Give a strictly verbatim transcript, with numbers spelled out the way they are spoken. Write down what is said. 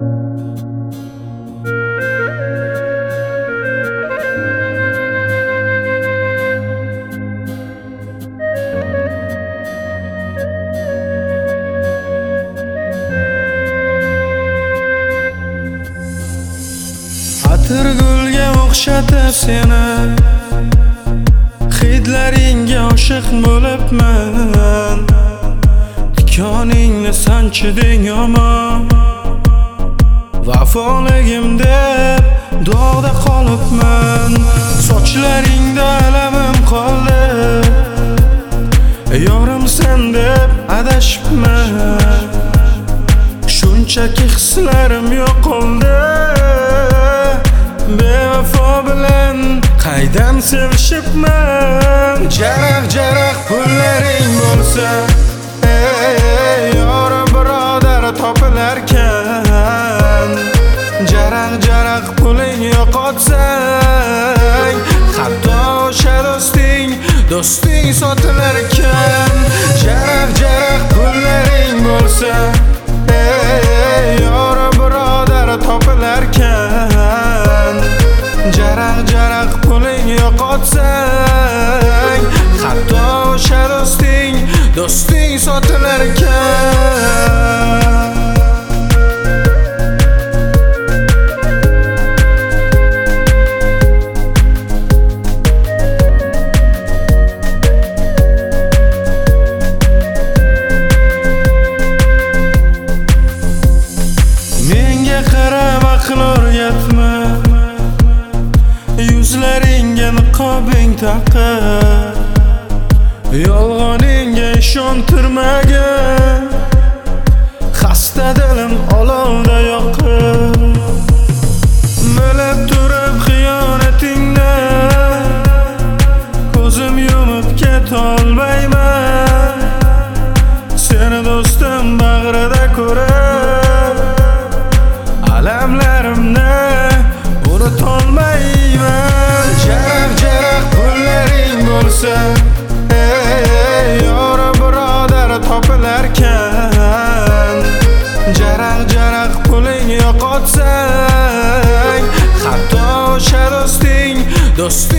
Atir gulga o'xshatib seni, hidlaringga oshiq bo'libman. Tikoningni sanchiding yomon, vafoligim deb dog'da qolibman. Sochlaringda alamim qoldi, yorimsan deb adashibman. Shunchaki hislarim yo'qoldi, bevafo bilan qaydan sevishibman. Jaraq jaraq pullaring bo'lsa, ey yorim birodar topilarkan. Jaraq jaraq puling yo'qotsang, hatto o'sha do'sting do'sting sotilarkan. Jaraq jaraq pullaring bo'lsa, ey yorim birodar topilarkan. Jaraq jaraq puling yo'qotsang, hatto o'sha do'sting do'sting sotilarkan. Menga qarab aql o'rgatma, yuzlaringga niqobing taqib, yolg'oningga ishontirmagan. Xasta dilim olovda yoqib, bilib turib xiyonatingni ko'zim yumib ketolmayman. Seni do'stim bag'rida ko'rib, alamlarimni unutolmayman. Jaraq jaraq pullaring bo'lsa, ey yorim birodar topilarkan. Jaraq jaraq puling yo'qotsang, hatto o'sha do'sting do'sting